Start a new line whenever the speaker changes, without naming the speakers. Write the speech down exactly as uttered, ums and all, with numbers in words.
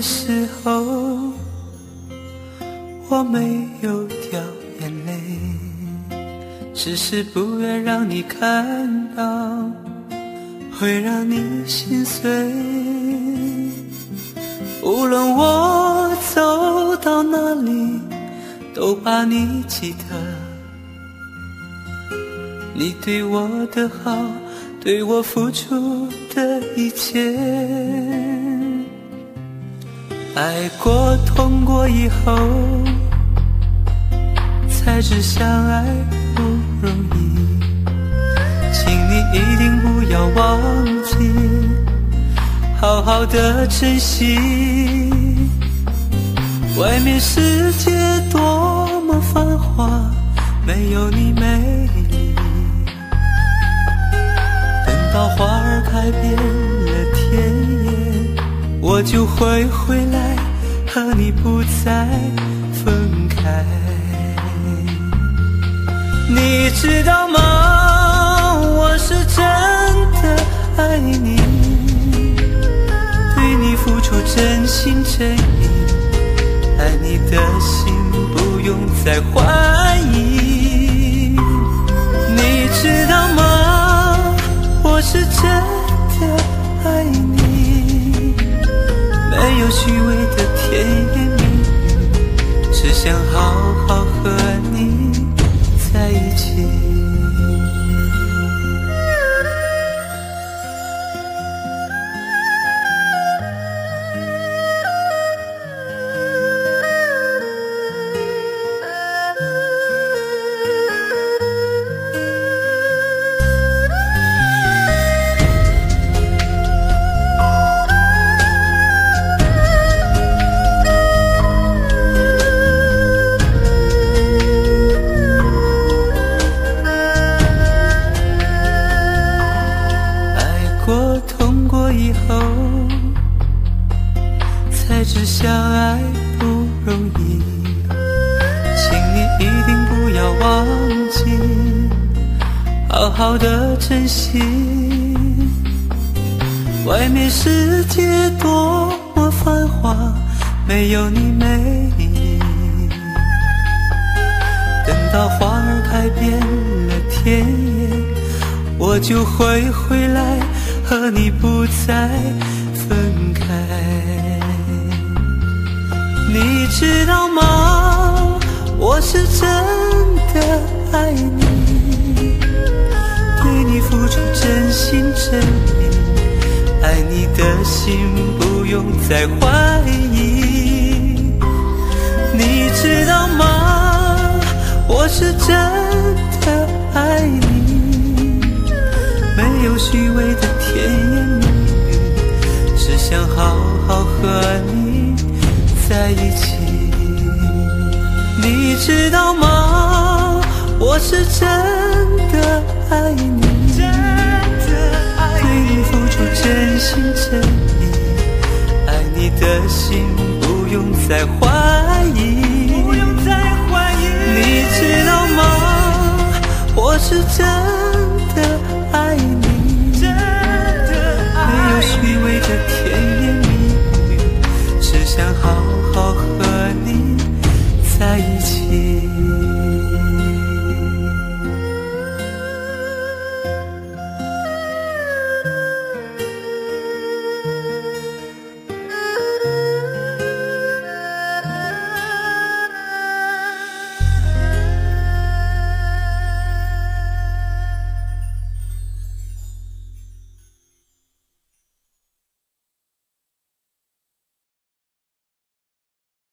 时候，我没有掉眼泪，只是不愿让你看到，会让你心碎。无论我走到哪里，都把你记得，你对我的好，对我付出的一切。爱过痛过以后，才知相爱不容易，请你一定不要忘记，好好的珍惜。外面世界多么繁华，没有你美丽。等到花儿开遍了田野，我就会回来，和你不再分开。你知道吗？我是真的爱你，对你付出真心真意，爱你的心不用再怀疑。你知道吗？我是真的爱你，没有虚伪的甜言蜜语，只想好好和你在一起。以后才知相爱不容易，请你一定不要忘记，好好的珍惜。外面世界多么繁华，没有你美丽。等到花儿开遍了田野，我就会回来，和你不再分开。你知道吗？我是真的爱你，对你付出真心真意，爱你的心不用再怀疑。你知道吗？我是真的爱你，没有虚伪的甜言蜜语，只想好好和你在一起。你知道吗？我是真的爱你，对你付出真心真意，爱你的心不用再怀疑。你知道吗？我是真的爱你，